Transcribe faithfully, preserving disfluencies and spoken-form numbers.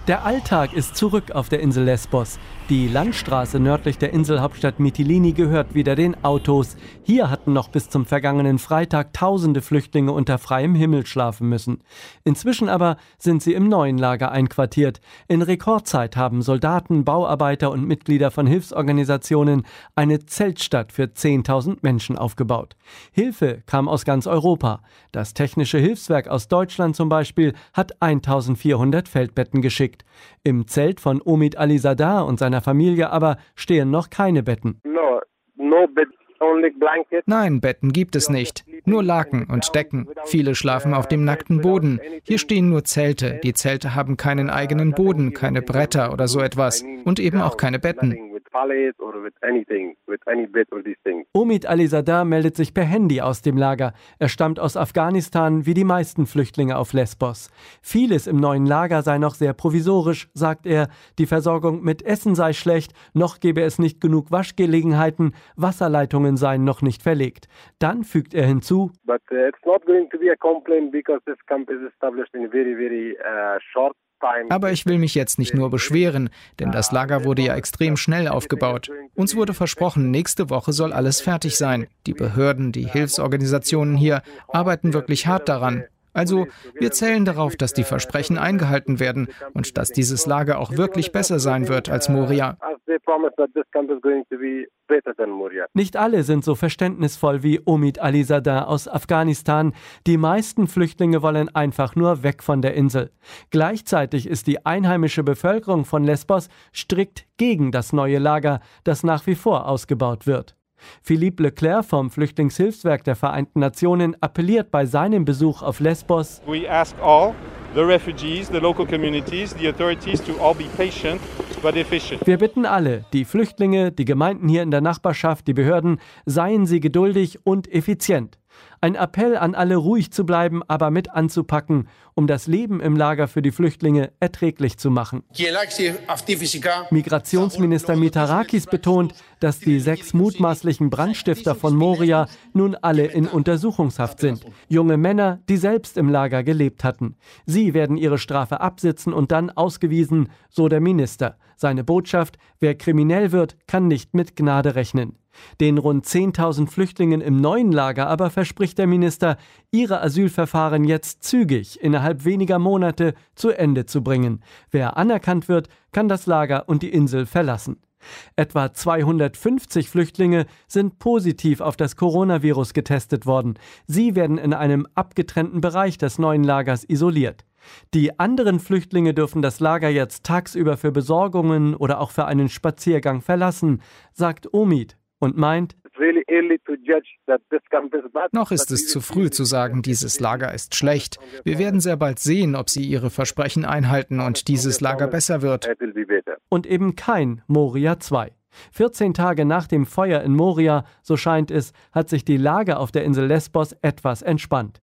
Der Alltag ist zurück auf der Insel Lesbos. Die Landstraße nördlich der Inselhauptstadt Mytilini gehört wieder den Autos. Hier hatten noch bis zum vergangenen Freitag tausende Flüchtlinge unter freiem Himmel schlafen müssen. Inzwischen aber sind sie im neuen Lager einquartiert. In Rekordzeit haben Soldaten, Bauarbeiter und Mitglieder von Hilfsorganisationen eine Zeltstadt für zehntausend Menschen aufgebaut. Hilfe kam aus ganz Europa. Das Technische Hilfswerk aus Deutschland zum Beispiel hat eintausendvierhundert Feldbetten geschickt. Im Zelt von Omid Alizadeh und seiner Familie aber stehen noch keine Betten. No, no bed, only blanket. Nein, Betten gibt es nicht. Nur Laken und Decken. Viele schlafen auf dem nackten Boden. Hier stehen nur Zelte. Die Zelte haben keinen eigenen Boden, keine Bretter oder so etwas. Und eben auch keine Betten. Omid Alizadeh meldet sich per Handy aus dem Lager. Er stammt aus Afghanistan, wie die meisten Flüchtlinge auf Lesbos. Vieles im neuen Lager sei noch sehr provisorisch, sagt er. Die Versorgung mit Essen sei schlecht, noch gebe es nicht genug Waschgelegenheiten, Wasserleitungen seien noch nicht verlegt. Dann fügt er hinzu: But uh, it's not going to be a complaint because this camp is established in a very, very uh, short. Aber ich will mich jetzt nicht nur beschweren, denn das Lager wurde ja extrem schnell aufgebaut. Uns wurde versprochen, nächste Woche soll alles fertig sein. Die Behörden, die Hilfsorganisationen hier arbeiten wirklich hart daran. Also, wir zählen darauf, dass die Versprechen eingehalten werden und dass dieses Lager auch wirklich besser sein wird als Moria. Nicht alle sind so verständnisvoll wie Omid Alizadeh aus Afghanistan. Die meisten Flüchtlinge wollen einfach nur weg von der Insel. Gleichzeitig ist die einheimische Bevölkerung von Lesbos strikt gegen das neue Lager, das nach wie vor ausgebaut wird. Philippe Leclerc vom Flüchtlingshilfswerk der Vereinten Nationen appelliert bei seinem Besuch auf Lesbos: We ask all the refugees, the local communities, the authorities to all be patient but efficient. Wir bitten alle, die Flüchtlinge, die Gemeinden hier in der Nachbarschaft, die Behörden, seien sie geduldig und effizient. Ein Appell an alle, ruhig zu bleiben, aber mit anzupacken, um das Leben im Lager für die Flüchtlinge erträglich zu machen. Migrationsminister Mitarakis betont, dass die sechs mutmaßlichen Brandstifter von Moria nun alle in Untersuchungshaft sind. Junge Männer, die selbst im Lager gelebt hatten. Sie werden ihre Strafe absitzen und dann ausgewiesen, so der Minister. Seine Botschaft: Wer kriminell wird, kann nicht mit Gnade rechnen. Den rund zehntausend Flüchtlingen im neuen Lager aber verspricht der Minister, ihre Asylverfahren jetzt zügig, innerhalb weniger Monate, zu Ende zu bringen. Wer anerkannt wird, kann das Lager und die Insel verlassen. Etwa zweihundertfünfzig Flüchtlinge sind positiv auf das Coronavirus getestet worden. Sie werden in einem abgetrennten Bereich des neuen Lagers isoliert. Die anderen Flüchtlinge dürfen das Lager jetzt tagsüber für Besorgungen oder auch für einen Spaziergang verlassen, sagt Omid und meint: Noch ist es zu früh zu sagen, dieses Lager ist schlecht. Wir werden sehr bald sehen, ob sie ihre Versprechen einhalten und dieses Lager besser wird. Und eben kein Moria zwei. vierzehn Tage nach dem Feuer in Moria, so scheint es, hat sich die Lage auf der Insel Lesbos etwas entspannt.